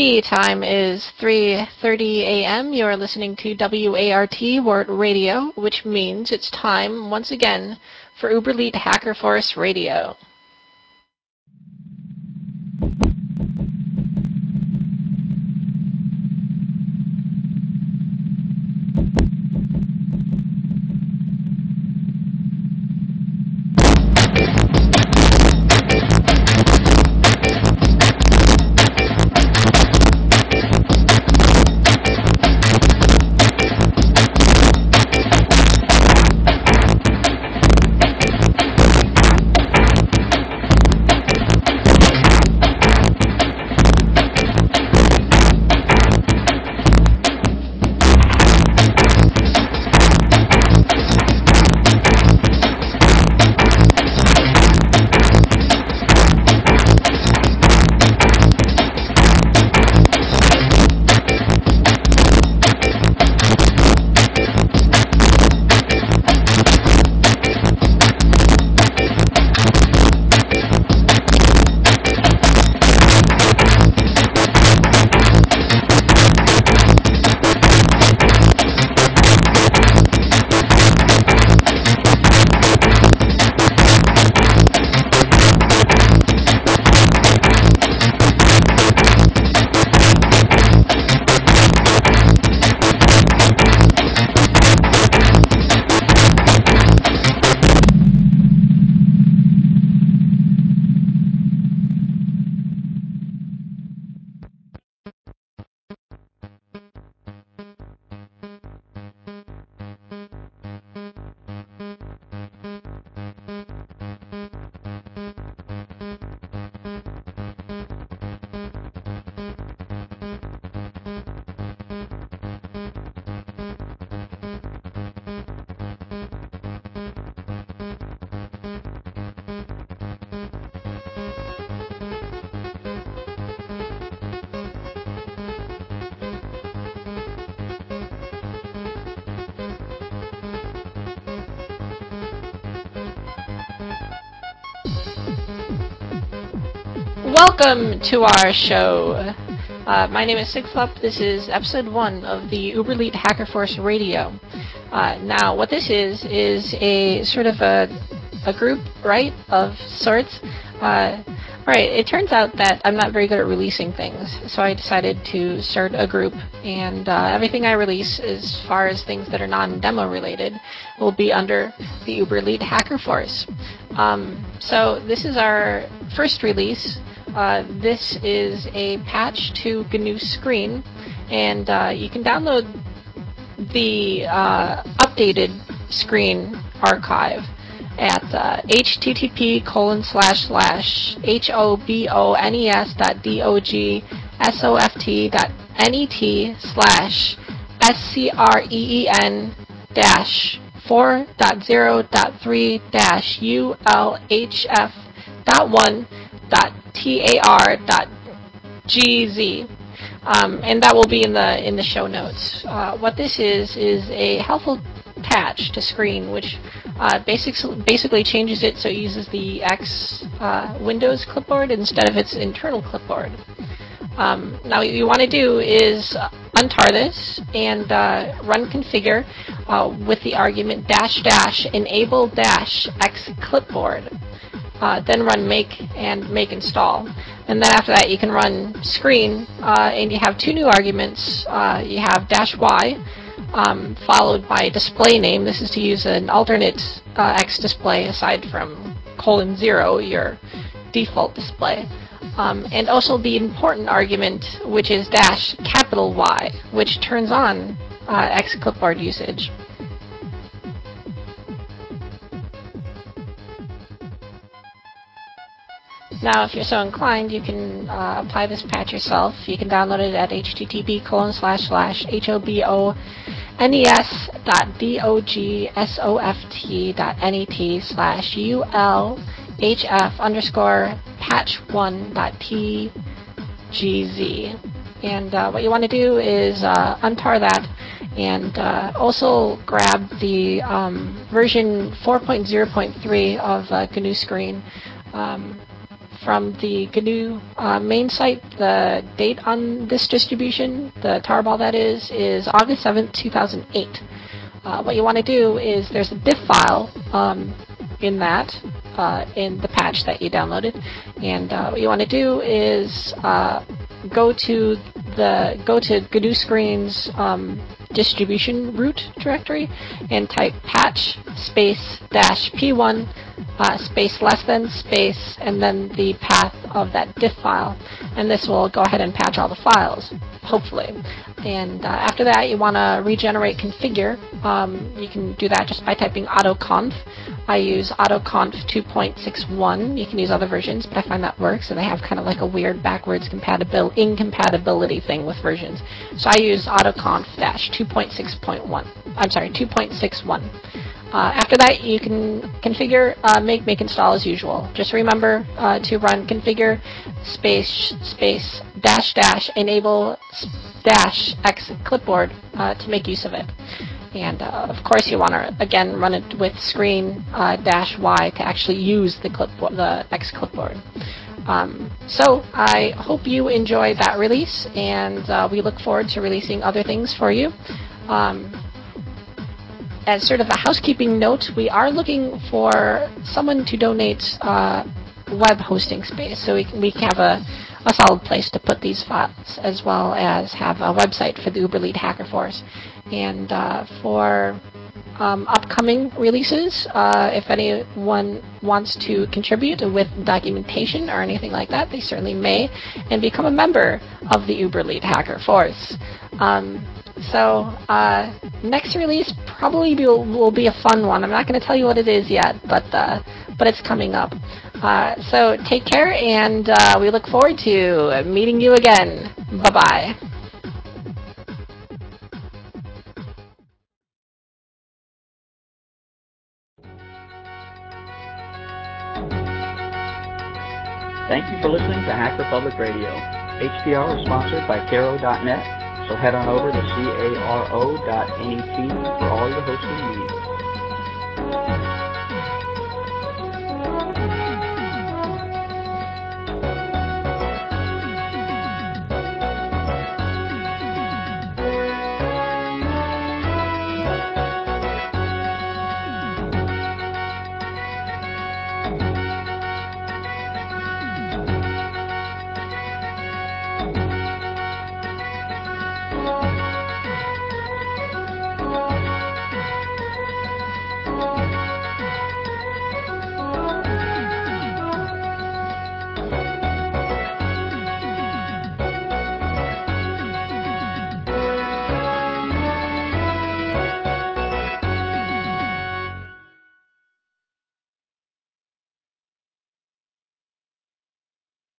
The time is 3:30 a.m. You're listening to WART Word Radio, which means it's time once again for Uberlead Hacker Force Radio. Welcome to our show. My name is Sigflup. This is episode 1 of the Uberlead Hacker Force Radio. Now, what this is a sort of a group, right, of sorts. Right, it turns out that I'm not very good at releasing things, so I decided to start a group, and everything I release, as far as things that are non-demo related, will be under the Uberlead Hacker Force. So this is our first release. This is a patch to GNU Screen, and you can download the updated screen archive at http://hobnet.dog/screen.4.0.3-u.hf.1.tar.gz. And that will be in the show notes. What this is a helpful patch to screen, which basically changes it so it uses the X Windows clipboard instead of its internal clipboard. Now what you want to do is untar this and run configure with the argument -- enable - X clipboard. Then run make and make install. And then after that you can run screen, and you have two new arguments. You have -y followed by display name. This is to use an alternate X display aside from :0, your default display. And also the important argument, which is -Y, which turns on X clipboard usage. Now, if you're so inclined, you can apply this patch yourself. You can download it at http://hobnesnet.dog/HOBSNET/patch1.tgz. And what you want to do is untar that, and also grab the version 4.0.3 of GNU Screen. from the GNU main site. The date on this distribution, the tarball that is August 7th, 2008. What you want to do is there's a diff file in that, in the patch that you downloaded, and what you want to do is go to GNU Screen's distribution root directory and type patch space -p1 space less than space and then the path of that diff file, and this will go ahead and patch all the files, hopefully. And after that, you want to regenerate configure. You can do that just by typing autoconf. I use autoconf 2.61. You can use other versions, but I find that works, and they have kind of like a weird backwards incompatibility thing with versions. So I use autoconf-2.6.1. I'm sorry, 2.61. After that, you can configure make install as usual. Just remember to run configure space -- enable -x clipboard to make use of it. And of course, you want to again run it with screen -y to actually use the X clipboard. So I hope you enjoyed that release, and we look forward to releasing other things for you. As sort of a housekeeping note, we are looking for someone to donate web hosting space, so we can have a solid place to put these files, as well as have a website for the Uberlead Hacker Force. And for upcoming releases, if anyone wants to contribute with documentation or anything like that, they certainly may, and become a member of the Uberlead Hacker Force. So next release probably will be a fun one. I'm not going to tell you what it is yet, but it's coming up. So take care, and we look forward to meeting you again. Bye-bye. Thank you for listening to Hacker Public Radio. HPR is sponsored by Caro.net, so head on over to caro.net for all your hosting needs.